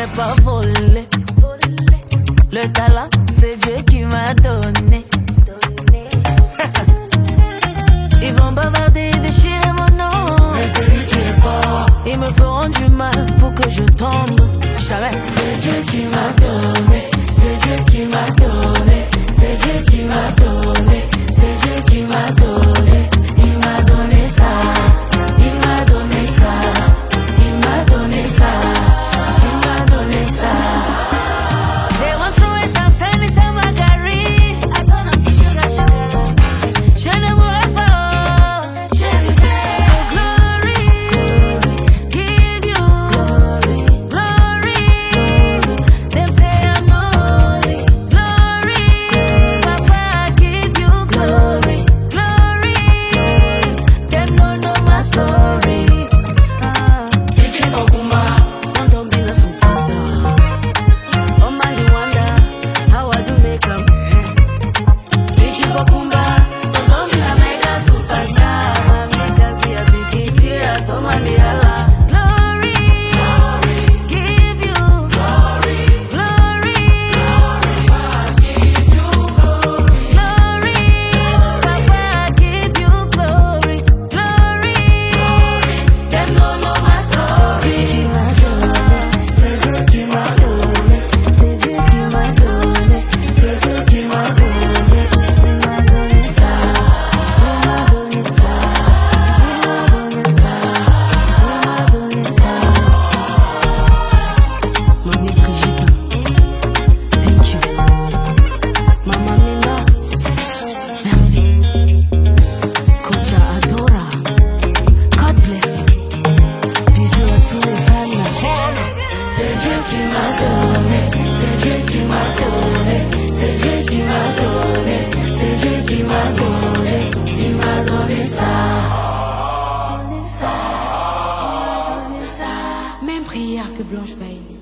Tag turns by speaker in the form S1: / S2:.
S1: n'ai pas volé. Le talent, c'est Dieu qui m'a donné. Ils vont bavarder, déchirer mon nom.
S2: Mais c'est lui qui est fort.
S1: Ils me feront du mal pour que je tombe. Jamais.
S2: C'est Dieu qui m'a donné. C'est Dieu qui m'a donné. C'est Dieu qui m'a donné. C'est Dieu qui m'a donné. Il m'a donné ça. Il m'a donné ça. Il m'a donné ça. Il m'a donné ça.
S1: They want to waste some sand and some margarine. I don't know if sugar, sugar. Je ne mourrai pas.
S2: Je vivrai.
S1: So glory, give you glory. Them say I'm holy. Glory, Papa, give you glory. Glory, them don't know my story.
S2: Iki Okuma.
S1: Don't be a superstar. Oh my, you wonder how I do make 'em.
S2: Iki Okuma. Don't be a mega superstar.
S1: Mami kazi ya bigi serious, oh my Allah. Glory, give you glory. Glory, Papa, give you glory. Glory,
S2: Them don't know my story.
S1: c'est Dieu qui m'a donné. C'est Dieu qui m'a donné.
S2: C'est Dieu qui m'a donné.
S1: Il m'a donné ça. Il m'a donné ça. Il m'a donné ça. Il m'a donné ça. Mami Brigitte, thank you. Maman Nina, merci. Kocha Adora, God bless you. Bisous à tous les fans.
S2: C'est Dieu qui m'a donné. C'est Dieu qui m'a donné. C'est Dieu qui m'a donné. C'est Dieu qui m'a donné. Il m'a donné ça.
S1: Donné ça. Il m'a donné ça.
S3: Même prière que Blanche Bailey.